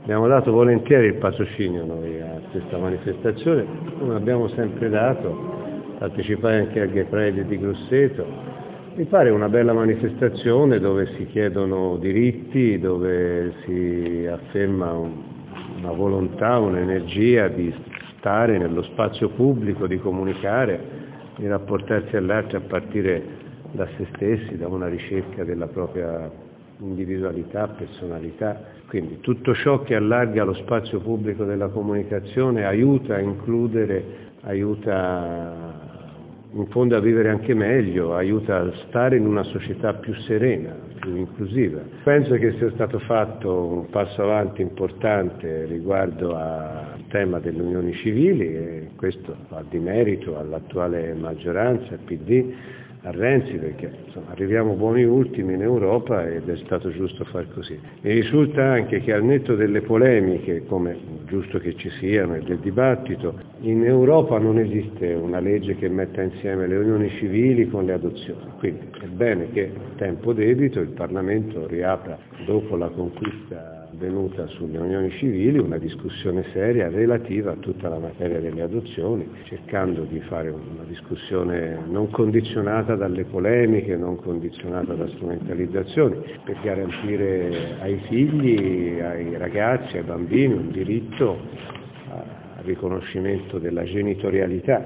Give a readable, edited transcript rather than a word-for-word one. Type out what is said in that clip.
Abbiamo dato volentieri il patrocinio noi a questa manifestazione, come abbiamo sempre dato, partecipare anche al Gay Pride di Grosseto. Mi pare una bella manifestazione dove si chiedono diritti, dove si afferma una volontà, un'energia di stare nello spazio pubblico, di comunicare, di rapportarsi all'altro a partire da se stessi, da una ricerca della propria individualità, personalità. Quindi tutto ciò che allarga lo spazio pubblico della comunicazione aiuta a includere, aiuta in fondo a vivere anche meglio, aiuta a stare in una società più serena, più inclusiva. Penso che sia stato fatto un passo avanti importante riguardo al tema delle unioni civili, e questo va di merito all'attuale maggioranza, al PD, a Renzi, perché insomma, arriviamo buoni ultimi in Europa ed è stato giusto far così. Mi risulta anche che al netto delle polemiche, come giusto che ci siano, e del dibattito, in Europa non esiste una legge che metta insieme le unioni civili con le adozioni. Quindi è bene che a tempo debito il Parlamento riapra, dopo la conquista venuta sulle unioni civili, una discussione seria relativa a tutta la materia delle adozioni, cercando di fare una discussione non condizionata dalle polemiche, non condizionata da strumentalizzazioni, per garantire ai figli, ai ragazzi, ai bambini un diritto al riconoscimento della genitorialità.